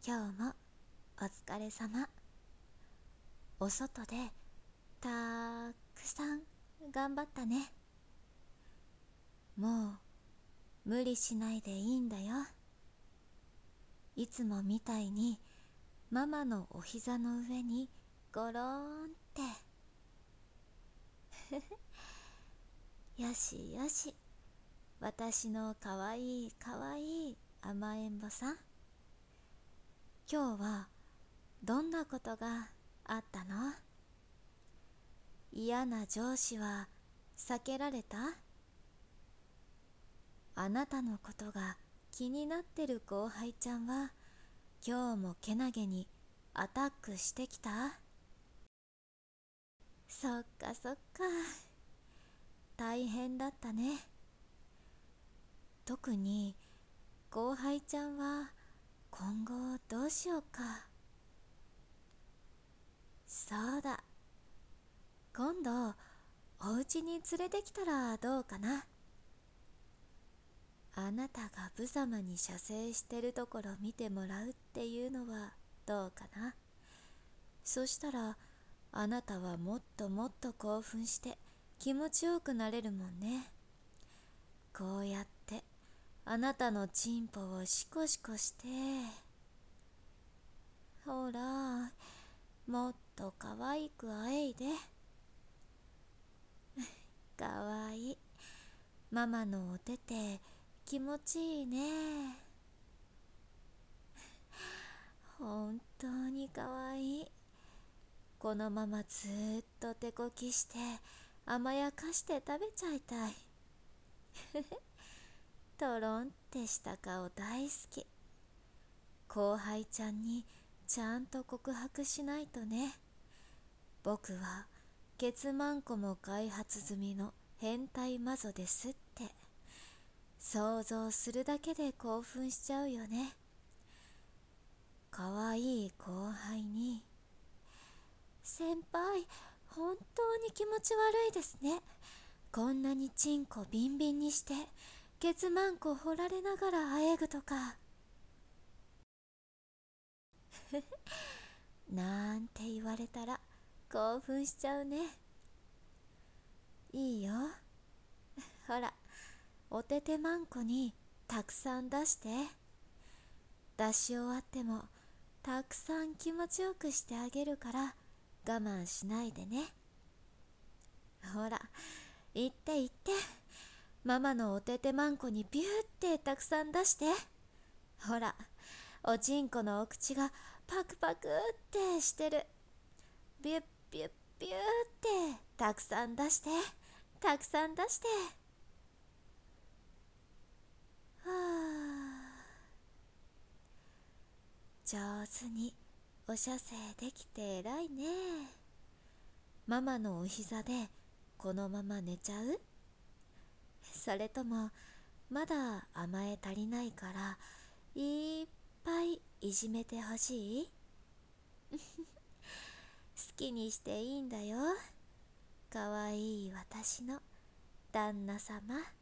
今日もお疲れ様。お外でたくさん頑張ったね。もう無理しないでいいんだよ。いつもみたいにママのお膝の上にゴローンって。よしよし、私のかわいいかわいい甘えん坊さん。今日はどんなことがあったの？嫌な上司は避けられた？あなたのことが気になってる後輩ちゃんは今日もけなげにアタックしてきた？そっかそっか、大変だったね。特に後輩ちゃんは今後どうしようか。そうだ、今度お家に連れてきたらどうかな。あなたが無様に射精してるところ見てもらうっていうのはどうかな。そしたらあなたはもっともっと興奮して気持ちよくなれるもんね。こうやってあなたのチンポをシコシコして、ほらもっと可愛くあえいで。かわいい。ママのお手手気持ちいいね。本当にかわいい。このままずーっと手こきして甘やかして食べちゃいたい。とろんってした顔大好き。後輩ちゃんにちゃんと告白しないとね。僕はケツマンコも開発済みの変態マゾですって想像するだけで興奮しちゃうよね。かわいい後輩に、先輩本当に気持ち悪いですね。こんなにチンコビンビンにしてケツマンコ掘られながらあえぐとかなんて言われたら興奮しちゃうね。いいよ、ほらお手手マンコにたくさん出して。出し終わってもたくさん気持ちよくしてあげるから我慢しないでね。ほら行って行って、ママのお手手マンコにビューってたくさん出して。ほらおちんこのお口がパクパクってしてる。ビュッビュッビューってたくさん出して、たくさん出して。はあ、上手にお射精できて偉いね。ママのお膝でこのまま寝ちゃう？それともまだ甘え足りないからいっぱいいじめてほしい？好きにしていいんだよ。かわいい私の旦那様。